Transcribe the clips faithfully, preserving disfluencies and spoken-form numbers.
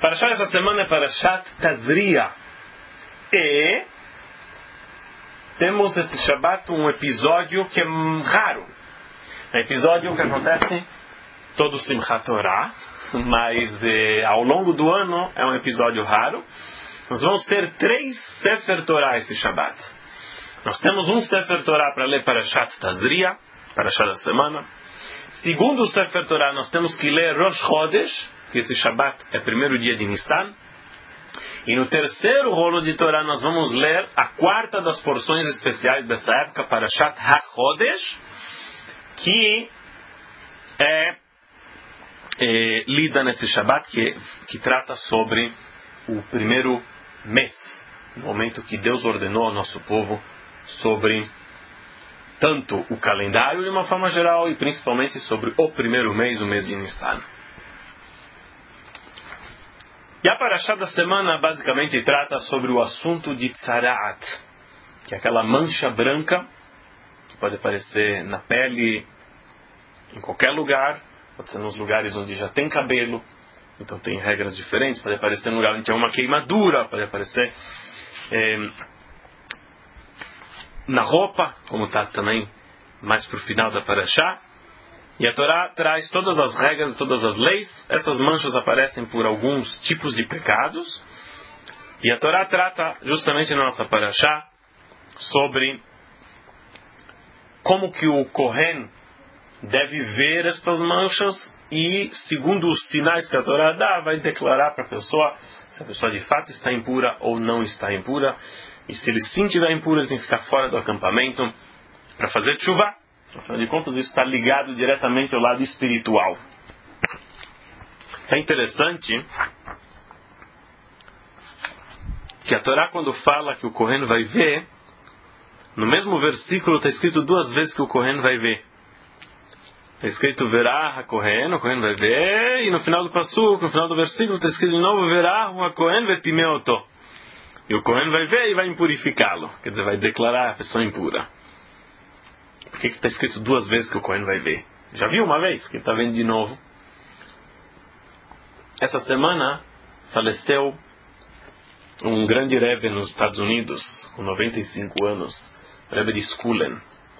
Parashat essa semana é Parashat Tazria. E temos esse Shabbat um episódio que é raro. É um episódio que acontece todo Simchat Torah, mas eh, ao longo do ano é um episódio raro. Nós vamos ter três Sefer Torah esse Shabbat. Nós temos um Sefer Torah para ler Parashat Tazria, Parashat da semana. Segundo o Sefer Torah, nós temos que ler Rosh Chodesh, que esse Shabbat é o primeiro dia de Nissan. E no terceiro rolo de Torá nós vamos ler a quarta das porções especiais dessa época, Parashat HaChodesh, que é, é lida nesse Shabbat, que, que trata sobre o primeiro mês, no momento que Deus ordenou ao nosso povo sobre tanto o calendário de uma forma geral e principalmente sobre o primeiro mês, o mês de Nissan. E a Parashá da semana basicamente trata sobre o assunto de Tzaraat, que é aquela mancha branca que pode aparecer na pele em qualquer lugar, pode ser nos lugares onde já tem cabelo, então tem regras diferentes, pode aparecer no lugar onde tem uma queimadura, pode aparecer é, na roupa, como está também mais para o final da Parashá. E a Torá traz todas as regras, todas as leis. Essas manchas aparecem por alguns tipos de pecados. E a Torá trata, justamente na nossa Parashá, sobre como que o Kohen deve ver estas manchas e, segundo os sinais que a Torá dá, vai declarar para a pessoa se a pessoa de fato está impura ou não está impura. E se ele sim estiver impuro, ele tem que ficar fora do acampamento para fazer tshuva. Afinal de contas, isso está ligado diretamente ao lado espiritual. É interessante que a Torá, quando fala que o Kohen vai ver, no mesmo versículo está escrito duas vezes que o Kohen vai ver. Está escrito verá a Kohen, o Kohen vai ver, e no final do passuco, no final do versículo está escrito de novo verá a Kohen vetimeoto. E o Kohen vai ver e vai impurificá-lo, quer dizer, vai declarar a pessoa impura. Por que está escrito duas vezes que o Kohen vai ver? Já viu uma vez, que está vendo de novo. Essa semana faleceu um grande Rebbe nos Estados Unidos, com noventa e cinco anos, Rebbe de Skulen.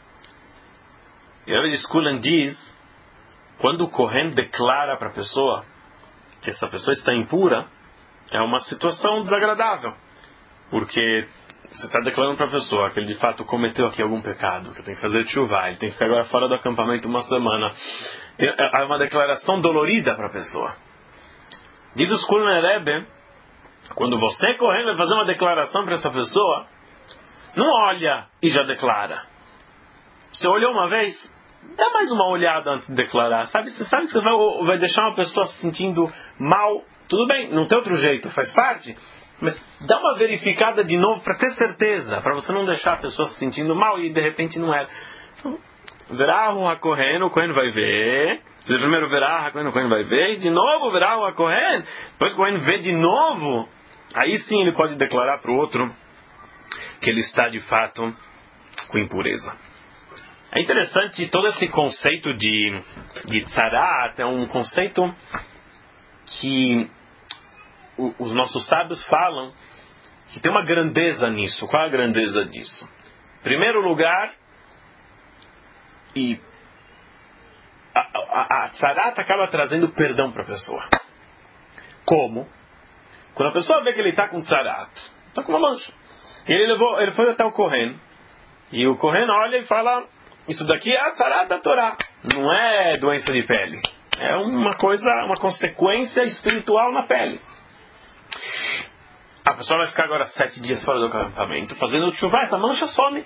E o Rebbe de Skulen diz, quando o Kohen declara para a pessoa que essa pessoa está impura, é uma situação desagradável, porque você está declarando para a pessoa que ele de fato cometeu aqui algum pecado, que tem que fazer tshuva, ele tem que ficar agora fora do acampamento uma semana. É uma declaração dolorida para a pessoa. Diz o Skulen Rebbe, quando você correndo vai fazer uma declaração para essa pessoa, não olha e já declara. Você olhou uma vez, dá mais uma olhada antes de declarar. Sabe? Você sabe que você vai, vai deixar uma pessoa se sentindo mal. Tudo bem, não tem outro jeito, faz parte. Mas dá uma verificada de novo para ter certeza, para você não deixar a pessoa se sentindo mal e de repente não é. Então, verá o Kohen, o Kohen vai ver. Primeiro verá o Kohen, o Kohen vai ver. E de novo verá o Kohen. Depois o Kohen vê de novo. Aí sim ele pode declarar para o outro que ele está de fato com impureza. É interessante todo esse conceito de, de Tzaraat, é um conceito que os nossos sábios falam que tem uma grandeza nisso. Qual é a grandeza disso? Em primeiro lugar, e a, a, a Tzaraat acaba trazendo perdão para a pessoa. Como? Quando a pessoa vê que ele está com Tzaraat, está com uma mancha, ele, levou, ele foi até o Kohen, e o Kohen olha e fala, isso daqui é a Tzaraat da Torá, não é doença de pele, é uma coisa, uma consequência espiritual na pele. A pessoa vai ficar agora sete dias fora do acampamento, fazendo tshuva, essa mancha some.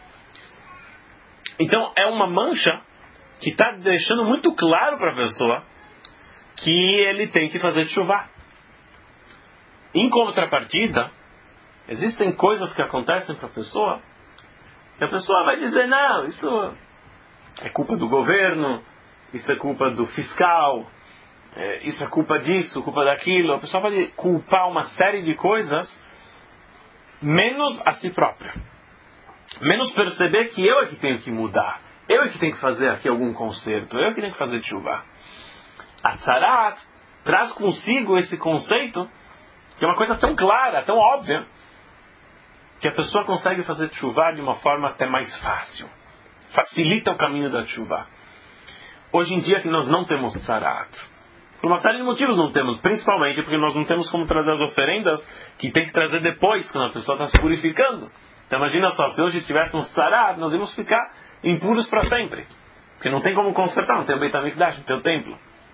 Então é uma mancha que está deixando muito claro para a pessoa que ele tem que fazer tshuva. Em contrapartida, existem coisas que acontecem para a pessoa que a pessoa vai dizer, não, isso é culpa do governo, isso é culpa do fiscal, É, isso é culpa disso, culpa daquilo. A pessoa pode culpar uma série de coisas, menos a si própria. Menos perceber que eu é que tenho que mudar. Eu é que tenho que fazer aqui algum conserto. Eu é que tenho que fazer tshuva. A Tzaraat traz consigo esse conceito, que é uma coisa tão clara, tão óbvia, que a pessoa consegue fazer teshuvá de uma forma até mais fácil. Facilita o caminho da teshuvá. Hoje em dia que nós não temos tzarat, por uma série de motivos não temos, principalmente porque nós não temos como trazer as oferendas que tem que trazer depois, quando a pessoa está se purificando. Então imagina só, se hoje tivéssemos tzarat, nós íamos ficar impuros para sempre. Porque não tem como consertar, não tem o Beit HaMikdash, não tem o templo.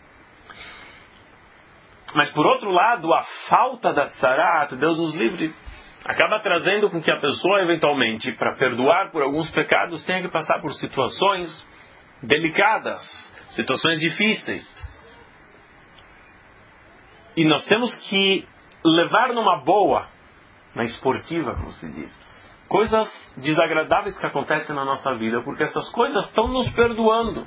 Mas por outro lado, a falta da tzarat, Deus nos livre, acaba trazendo com que a pessoa, eventualmente, para perdoar por alguns pecados, tenha que passar por situações delicadas, situações difíceis. E nós temos que levar numa boa, na esportiva, como se diz, coisas desagradáveis que acontecem na nossa vida, porque essas coisas estão nos perdoando.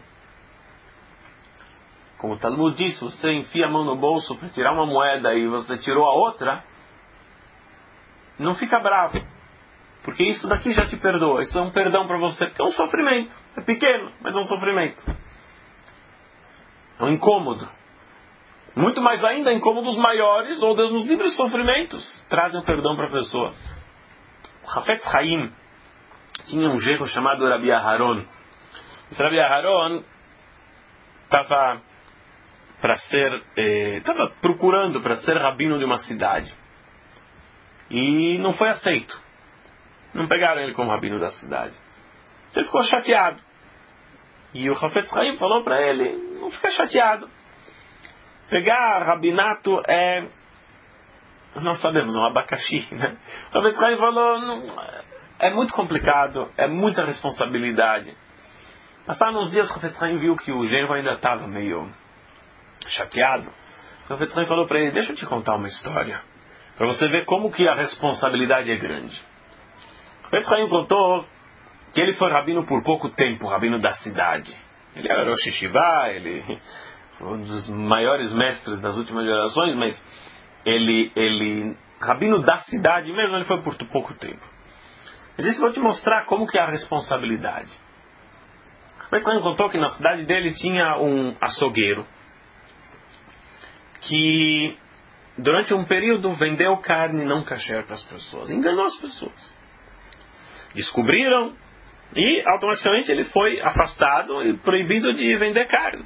Como o Talmud diz, você enfia a mão no bolso para tirar uma moeda e você tirou a outra, não fica bravo, porque isso daqui já te perdoa. Isso é um perdão para você, porque é um sofrimento. É pequeno, mas é um sofrimento. É um incômodo. Muito mais ainda, incômodos maiores, ou Deus nos livre de sofrimentos, trazem um perdão para a pessoa. O Hafetz Haim tinha um genro chamado Rabi Aharon. Esse Rabi Aharon estava para ser, estava eh, procurando para ser rabino de uma cidade. E não foi aceito. Não pegaram ele como rabino da cidade. Ele ficou chateado. E o Hafetz Haim falou para ele, não fica chateado. Pegar rabinato é, nós sabemos, um abacaxi, né? O Hafetz Haim falou, não, é muito complicado, é muita responsabilidade. Passaram uns dias, o Hafetz Haim viu que o genro ainda estava meio chateado. O Hafetz Haim falou para ele, deixa eu te contar uma história, para você ver como que a responsabilidade é grande. O Hafetz Haim contou que ele foi rabino por pouco tempo, rabino da cidade. Ele era Rosh Yeshiva, ele foi um dos maiores mestres das últimas gerações, mas ele, ele, rabino da cidade mesmo, ele foi por pouco tempo. Ele disse, vou te mostrar como que é a responsabilidade. O Hafetz Haim contou que na cidade dele tinha um açougueiro, que durante um período vendeu carne não kasher para as pessoas, enganou as pessoas. Descobriram e automaticamente ele foi afastado e proibido de vender carne.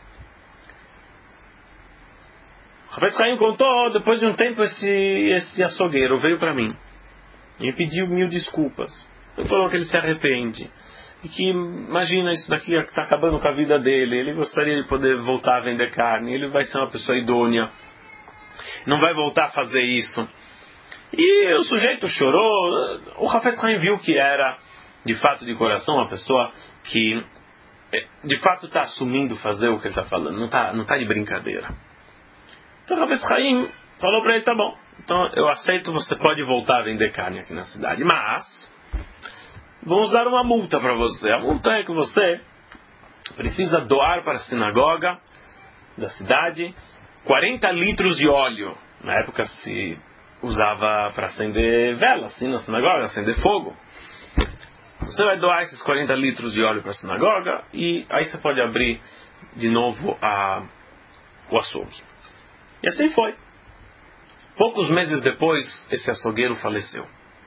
O Hafetz Haim contou, depois de um tempo esse, esse açougueiro veio para mim e pediu mil desculpas. Ele falou que ele se arrepende e que imagina, isso daqui está acabando com a vida dele, ele gostaria de poder voltar a vender carne, ele vai ser uma pessoa idônea, não vai voltar a fazer isso. E o sujeito chorou. O Hafetz Haim viu que era de fato de coração uma pessoa que de fato está assumindo fazer o que ele está falando, não está não tá de brincadeira. Então o Hafetz Haim falou para ele, tá bom, então eu aceito, você pode voltar a vender carne aqui na cidade, mas vamos dar uma multa para você. A multa é que você precisa doar para a sinagoga da cidade quarenta litros de óleo. Na época se usava para acender vela, assim, na sinagoga, acender fogo. Você vai doar esses quarenta litros de óleo para a sinagoga e aí você pode abrir de novo a, o açougue. E assim foi. Poucos meses depois, esse açougueiro faleceu.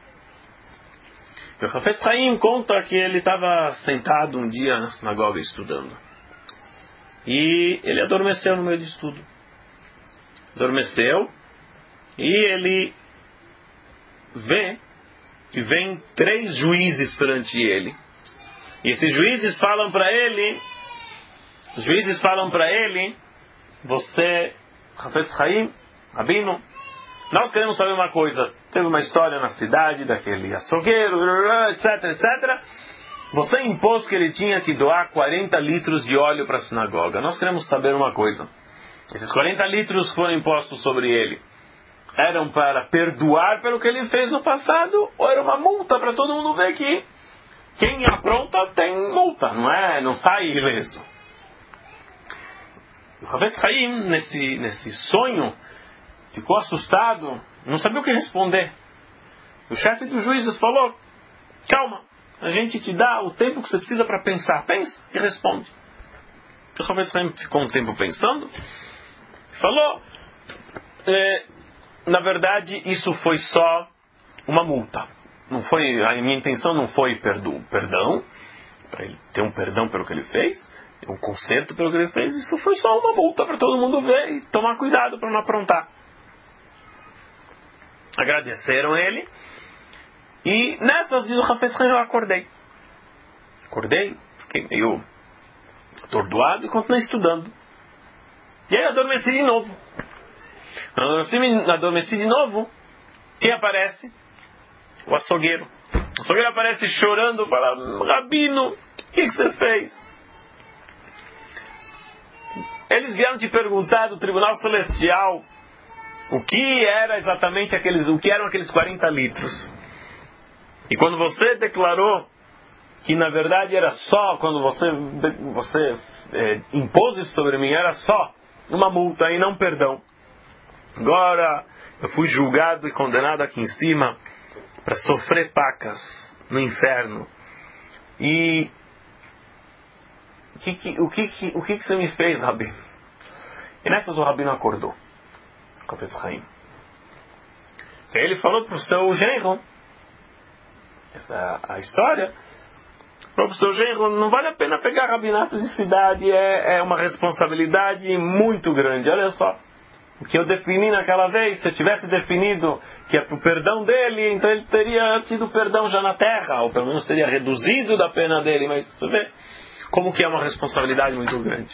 O Hafetz Haim conta que ele estava sentado um dia na sinagoga estudando. E ele adormeceu no meio de estudo. Adormeceu e ele vê que vem três juízes perante ele. E esses juízes falam para ele, os juízes falam para ele, você, Hafetz Haim, rabino, nós queremos saber uma coisa. Teve uma história na cidade daquele açougueiro, etc, etcétera. Você impôs que ele tinha que doar quarenta litros de óleo para a sinagoga. Nós queremos saber uma coisa. Esses quarenta litros que foram impostos sobre ele eram para perdoar pelo que ele fez no passado, ou era uma multa para todo mundo ver que quem apronta tem multa, não é? Não sai ileso. O Hafetz Haim, nesse, nesse sonho, ficou assustado, não sabia o que responder. O chefe dos juízes falou, calma, a gente te dá o tempo que você precisa para pensar. Pensa e responde. O Hafetz Haim ficou um tempo pensando, Falou, é, na verdade, isso foi só uma multa. Não foi, a minha intenção não foi perdo, perdão, para ele ter um perdão pelo que ele fez, um conserto pelo que ele fez. Isso foi só uma multa para todo mundo ver e tomar cuidado para não aprontar. Agradeceram ele. E nessas dias o Hafez Chaim eu acordei. Acordei, fiquei meio atordoado e continuei estudando. E aí adormeci de novo. Quando adormeci, adormeci de novo, quem aparece? O açougueiro. O açougueiro aparece chorando, fala: Rabino, o que, que você fez? Eles vieram te perguntar do Tribunal Celestial o que era exatamente aqueles, o que eram aqueles quarenta litros. E quando você declarou que na verdade era só, quando você, você é, impôs isso sobre mim, era só uma multa e não perdão. Agora eu fui julgado e condenado aqui em cima para sofrer pacas no inferno. E o que, que, o, que, que, o que, que você me fez, Rabino? E nessas o Rabino acordou. Hafez Chaim. E aí ele falou para o seu genro, essa é a história, falou para o seu genro: não vale a pena pegar rabinato de cidade, é, é uma responsabilidade muito grande. Olha só, o que eu defini naquela vez, se eu tivesse definido que é para o perdão dele, então ele teria tido perdão já na terra, ou pelo menos teria reduzido da pena dele. Mas você vê como que é uma responsabilidade muito grande.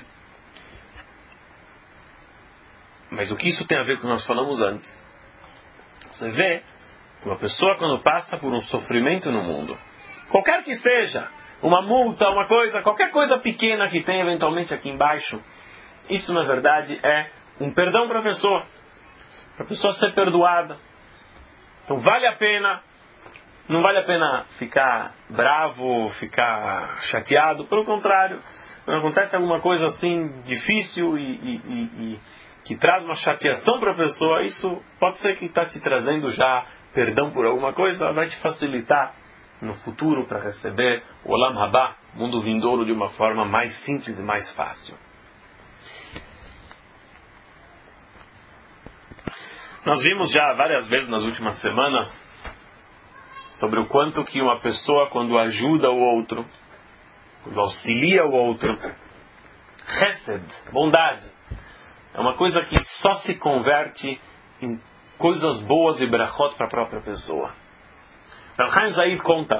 Mas o que isso tem a ver com o que nós falamos antes? Você vê que uma pessoa, quando passa por um sofrimento no mundo, qualquer que seja, uma multa, uma coisa, qualquer coisa pequena que tem eventualmente aqui embaixo, isso na verdade é um perdão para a pessoa, para a pessoa ser perdoada. Então vale a pena, não vale a pena ficar bravo, ficar chateado. Pelo contrário, quando acontece alguma coisa assim difícil e, e, e, e que traz uma chateação para a pessoa, isso pode ser que está te trazendo já perdão por alguma coisa, vai te facilitar no futuro para receber o Olam Haba, mundo vindouro, de uma forma mais simples e mais fácil. Nós vimos já várias vezes nas últimas semanas sobre o quanto que uma pessoa, quando ajuda o outro, quando auxilia o outro, Chesed, bondade, é uma coisa que só se converte em coisas boas e brachot para a própria pessoa. Rav Chaim Zaid conta,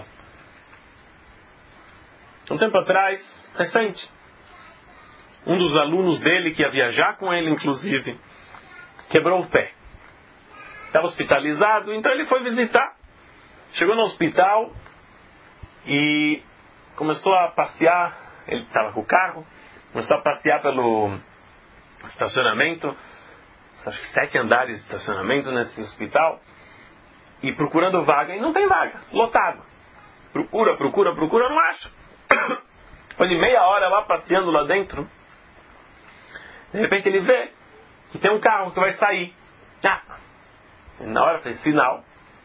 um tempo atrás, recente, um dos alunos dele, que ia viajar com ele inclusive, quebrou o pé. Estava hospitalizado, então ele foi visitar. Chegou no hospital e começou a passear. Ele estava com o carro, começou a passear pelo estacionamento, acho que sete andares de estacionamento nesse hospital, e procurando vaga, e não tem vaga, lotado. Procura, procura, procura, não acha. Depois de meia hora lá passeando lá dentro, de repente ele vê que tem um carro que vai sair. Ah, na hora fez sinal.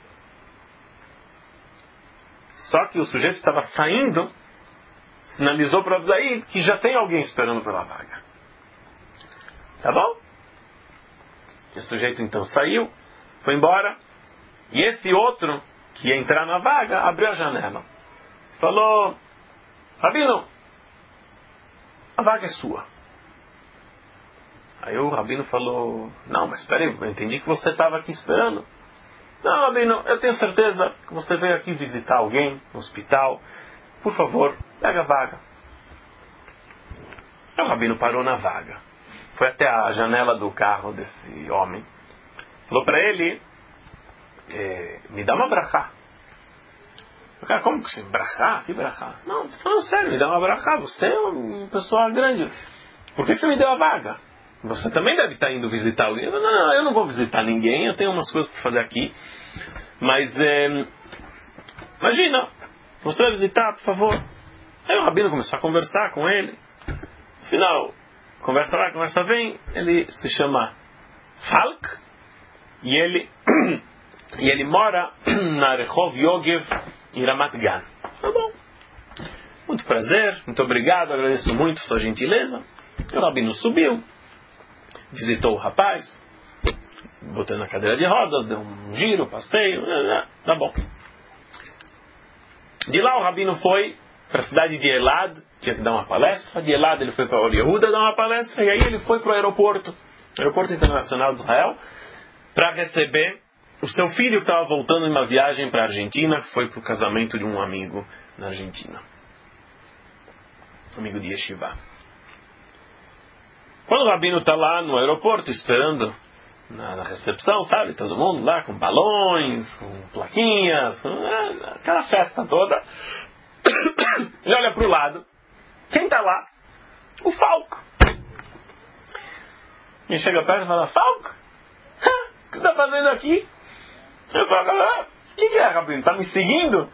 Só que o sujeito estava saindo, sinalizou para o Zaid que já tem alguém esperando pela vaga. Tá bom? O sujeito então saiu, foi embora, e esse outro que ia entrar na vaga abriu a janela. Falou: Rabino, a vaga é sua. Aí o Rabino falou: não, mas espera aí, eu entendi que você estava aqui esperando. Não, Rabino, eu tenho certeza que você veio aqui visitar alguém no hospital. Por favor, pega a vaga. Aí o Rabino parou na vaga, foi até a janela do carro desse homem, falou para ele: é, me dá uma brachá. O cara: como que você? Brachá? Que brachá? Não, tô falando sério, me dá uma brachá. Você é uma pessoa grande, por que você me deu a vaga? Você também deve estar indo visitar alguém. Não, não, eu não vou visitar ninguém, eu tenho umas coisas para fazer aqui. Mas, é, imagina, você vai visitar, por favor. Aí o Rabino começou a conversar com ele. No final, conversa lá, conversa vem. Ele se chama Falk. E ele, e ele mora na Rehov Yogev, em Ramat Gan. Tá bom. Muito prazer, muito obrigado, agradeço muito sua gentileza. E o Rabino subiu. visitou o rapaz, botou na cadeira de rodas, deu um giro, passeio, tá bom. De lá o rabino foi para a cidade de Elad, tinha que dar uma palestra. De Elad ele foi para Or Yehuda dar uma palestra, e aí ele foi para o aeroporto, aeroporto internacional de Israel, para receber o seu filho que estava voltando em uma viagem para a Argentina, que foi para o casamento de um amigo na Argentina, amigo de Yeshiva. Quando o rabino está lá no aeroporto esperando na, na recepção, sabe, todo mundo lá com balões, com plaquinhas, com, é, aquela festa toda, ele olha para o lado, quem está lá? O Falco. E chega perto e fala: Falco, o que você está fazendo aqui? Eu falo: ah, o que, que é, rabino? Está me seguindo?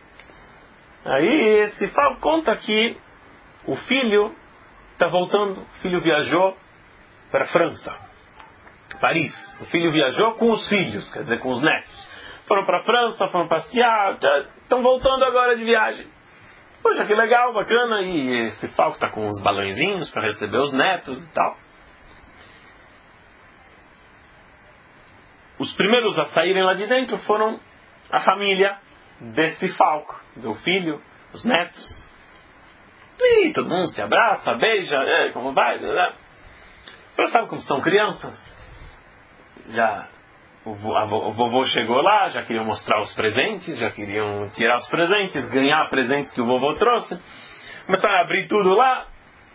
Aí esse Falco conta que o filho está voltando, o filho viajou para a França, Paris. O filho viajou com os filhos, quer dizer, com os netos. Foram para a França, foram passear, estão voltando agora de viagem. Poxa, que legal, bacana. E esse Falco está com os balãozinhos para receber os netos e tal. Os primeiros a saírem lá de dentro foram a família desse Falco, do filho, os netos. E todo mundo se abraça, beija, é, como vai? Mas sabe como são crianças? Já o, vo, a, o vovô chegou lá, já queriam mostrar os presentes, já queriam tirar os presentes, ganhar presentes que o vovô trouxe. Começaram a abrir tudo lá.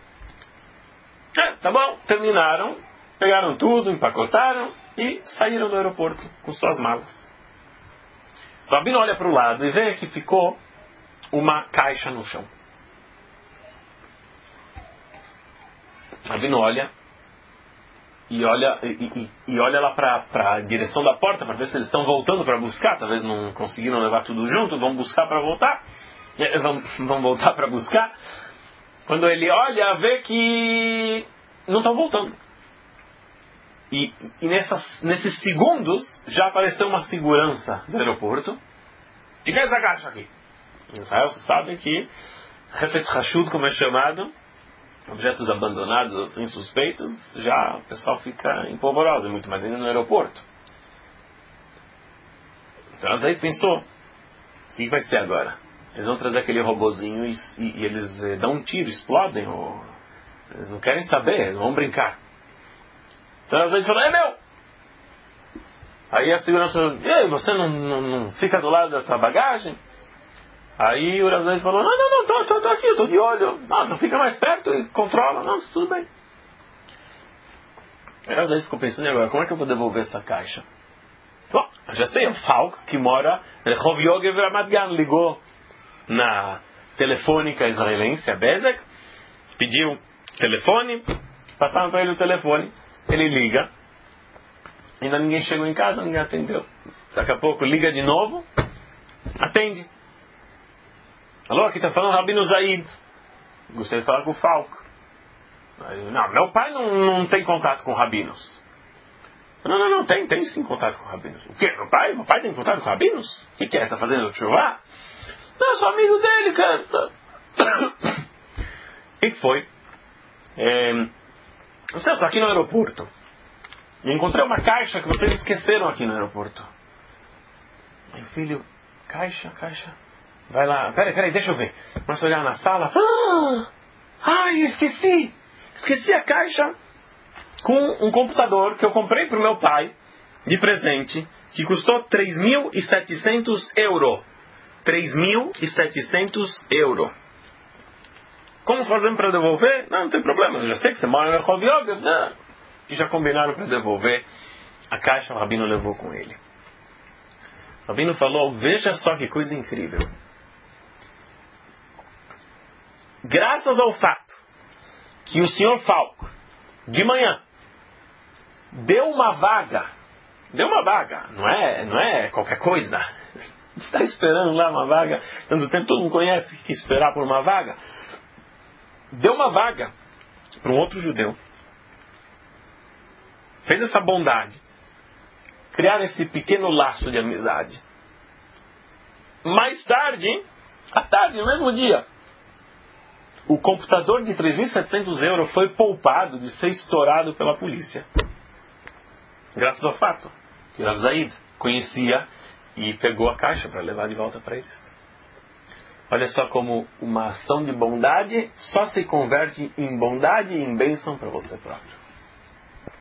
É, tá bom, terminaram, pegaram tudo, empacotaram e saíram do aeroporto com suas malas. O rabino olha para o lado e vê que ficou uma caixa no chão. O rabino olha e olha, e, e, e olha lá para a direção da porta para ver se eles estão voltando para buscar. Talvez não conseguiram levar tudo junto, vão buscar para voltar. Vão, vão voltar para buscar. Quando ele olha, vê que não estão voltando. E, e nessas, nesses segundos já apareceu uma segurança do aeroporto. O que é essa caixa aqui? Em Israel você sabe que Hefet Hashud, como é chamado, objetos abandonados, assim, suspeitos, já o pessoal fica empolvoroso, muito mais ainda no aeroporto. Então aí pensou: o que vai ser agora? Eles vão trazer aquele robozinho e, e, e eles eh, dão um tiro, explodem, ou eles não querem saber, eles vão brincar. Então às vezes falam: é meu! Aí a segurança falou: ei, você não, não, não fica do lado da tua bagagem? Aí o Rav falou: não, não, não, tô, tô, tô aqui, eu tô de olho. Não, então fica mais perto e controla. Não, tudo bem. Aí o Rav ficou pensando: agora, como é que eu vou devolver essa caixa? Bom, eu já sei, é o Falco que mora em Rehov Yogev Ramat Gan, ligou na telefônica israelense, a Bezek, pediu telefone, passaram para ele o telefone, ele liga, ainda ninguém chegou em casa, ninguém atendeu. Daqui a pouco liga de novo, atende. Alô, aqui está falando Rabino Zaid. Gostaria de falar com o Falco. Aí, não, meu pai não, não tem contato com rabinos. Não, não, não, tem, tem sim contato com rabinos. O quê? Meu pai? Meu pai tem contato com rabinos? O que, que é? Está fazendo chuva? Não, eu sou amigo dele, cara. O que, que foi? É, eu estou aqui no aeroporto e encontrei uma caixa que vocês esqueceram aqui no aeroporto. Meu filho, caixa, caixa. Vai lá, peraí, peraí, deixa eu ver. Começa a olhar na sala. Ah, ai, esqueci. Esqueci a caixa com um computador que eu comprei para o meu pai de presente, que custou três mil e setecentos euros. três mil e setecentos euros. Como fazemos para devolver? Não, não tem problema. Eu já sei que você mora na Rehov Yogev, né? E já combinaram para devolver a caixa. O rabino levou com ele. O rabino falou: veja só que coisa incrível. Graças ao fato que o senhor Falco, de manhã, deu uma vaga, deu uma vaga, não é, não é qualquer coisa, está esperando lá uma vaga, tanto tempo todo mundo conhece que esperar por uma vaga, deu uma vaga para um outro judeu, fez essa bondade, criar esse pequeno laço de amizade. Mais tarde, à tarde, no mesmo dia, o computador de três mil e setecentos euros foi poupado de ser estourado pela polícia. Graças ao fato que Rav Zaid conhecia e pegou a caixa para levar de volta para eles. Olha só como uma ação de bondade só se converte em bondade e em bênção para você próprio.